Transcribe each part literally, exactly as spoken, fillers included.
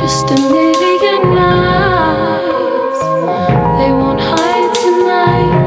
Just a million lies, they won't hide tonight.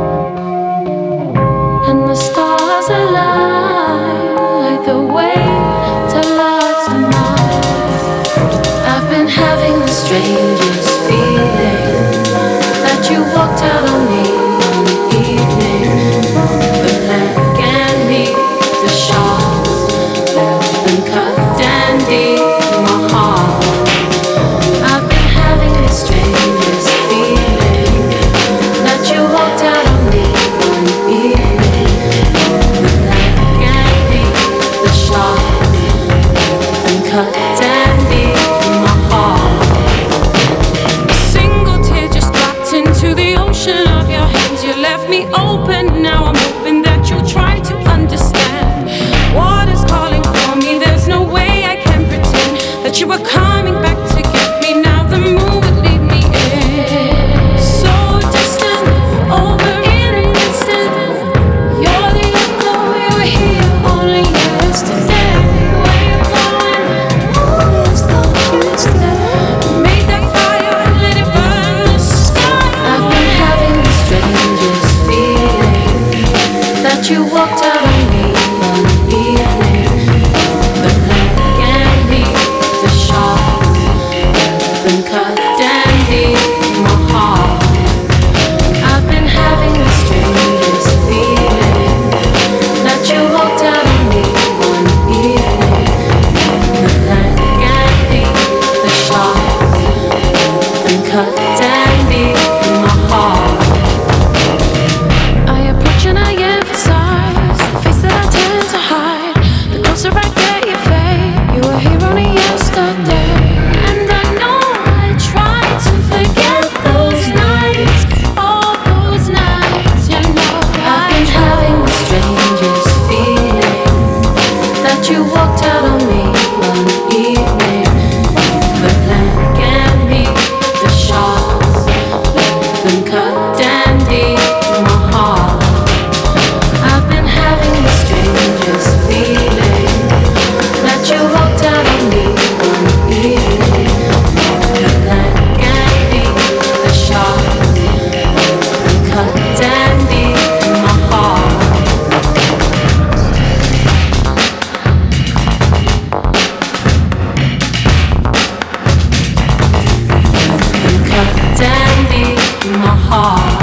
And the stars align like the waves of love tonight. I've been having the strangest feeling that you walked out on me one evening. The blank and me, the sharks, and cut dandy in my heart. I've been having the strangest feeling that you walked out on me one evening. The blank and me, the sharks, and cut dandy in my heart. A single tear just dropped into the ocean of your hands. You left me open, now I'm hoping that you'll try to understand. Water's calling for me, there's no way I can pretend that you were coming back to get me. Now the moon would lead me in. So distant, over in an instant. You're the echo, you were here only yesterday. Where you going? Always thought you'd stay. Made that fire and let it burn the sky. I've been having the strangest feeling that you walked out on me one evening. The blank and me, the sharks, and cut dandy in my heart. I've been having the strangest feeling that you walked out on me one evening. The blank and me, the sharks, and cut dandy in my heart. I approach and I emphasize the face that I tend to hide. The closer I get, you fade. You were here only yesterday. And I know I tried to forget those nights, all those nights, you know. I've been having the strangest feeling that you walked out on me one evening. The blank and me, the sharks, and cut dandy in my heart. I've been having the strangest feeling that you walked out on me one evening. The blank and me, the sharks, and cut dandy in my heart. And cut dandy in my heart.